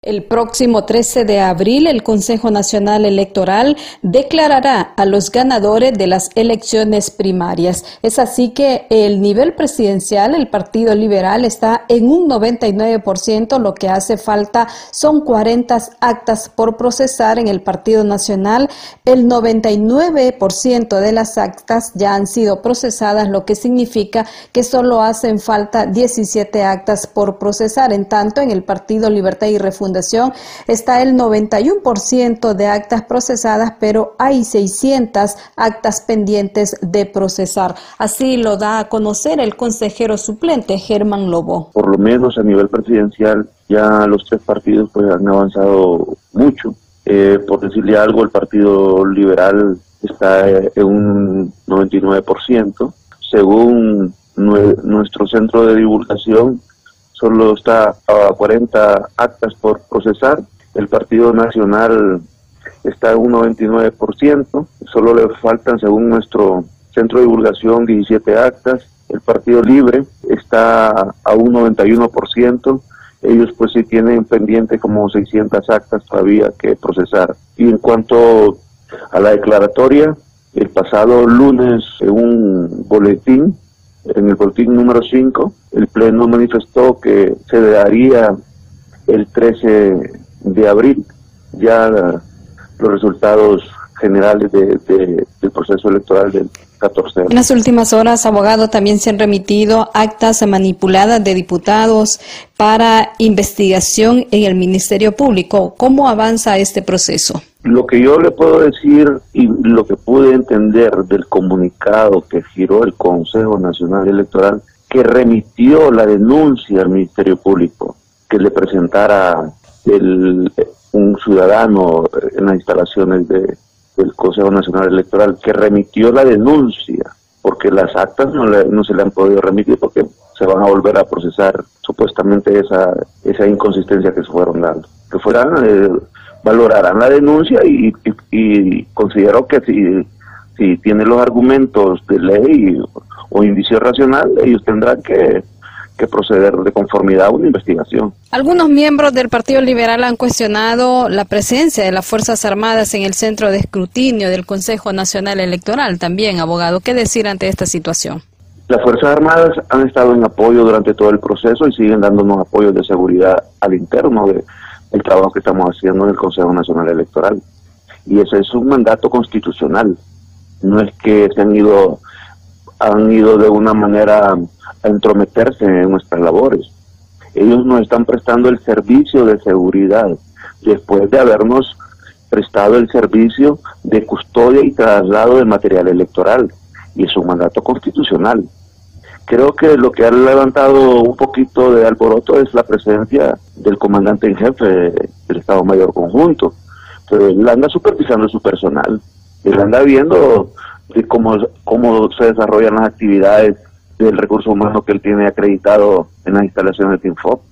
El próximo 13 de abril, el Consejo Nacional Electoral declarará a los ganadores de las elecciones primarias. Es así que el nivel presidencial, el Partido Liberal, está en un 99%. Lo que hace falta son 40 actas por procesar. En el Partido Nacional, el 99% de las actas ya han sido procesadas, lo que significa que solo hacen falta 17 actas por procesar. En tanto, en el Partido Libertad y Refundación está el 91% de actas procesadas, pero hay 600 actas pendientes de procesar. Así lo da a conocer el consejero suplente Germán Lobo. Por lo menos a nivel presidencial ya los tres partidos pues han avanzado mucho. Por decirle algo, el Partido Liberal está en un 99%. Según nuestro centro de divulgación, solo está a 40 actas por procesar. El Partido Nacional está en un 99%. Solo le faltan, según nuestro centro de divulgación, 17 actas. El Partido Libre está a un 91%. Ellos pues sí tienen pendiente como 600 actas todavía que procesar. Y en cuanto a la declaratoria, el pasado lunes en el boletín número 5, el Pleno manifestó que se daría el 13 de abril ya los resultados generales del proceso electoral del 14. En las últimas horas, abogado, también se han remitido actas manipuladas de diputados para investigación en el Ministerio Público. ¿Cómo avanza este proceso? Lo que yo le puedo decir y lo que pude entender del comunicado que giró el Consejo Nacional Electoral, que remitió la denuncia al Ministerio Público, que le presentara un ciudadano en las instalaciones del Consejo Nacional Electoral, que remitió la denuncia, porque las actas no se le han podido remitir porque se van a volver a procesar supuestamente esa inconsistencia que se fueron dando. Que valorarán la denuncia y considero que si tiene los argumentos de ley o indicio racional, ellos tendrán que proceder de conformidad a una investigación. Algunos miembros del Partido Liberal han cuestionado la presencia de las Fuerzas Armadas en el centro de escrutinio del Consejo Nacional Electoral. También, abogado, ¿qué decir ante esta situación? Las Fuerzas Armadas han estado en apoyo durante todo el proceso y siguen dándonos apoyos de seguridad al interno del trabajo que estamos haciendo en el Consejo Nacional Electoral. Y ese es un mandato constitucional. No es que han ido de una manera a entrometerse en nuestras labores. Ellos nos están prestando el servicio de seguridad después de habernos prestado el servicio de custodia y traslado de material electoral, y es un mandato constitucional. Creo que lo que ha levantado un poquito de alboroto es la presencia del comandante en jefe del Estado Mayor Conjunto, pero él anda supervisando su personal, él anda viendo cómo se desarrollan las actividades del recurso humano que él tiene acreditado en las instalaciones de Tinfop.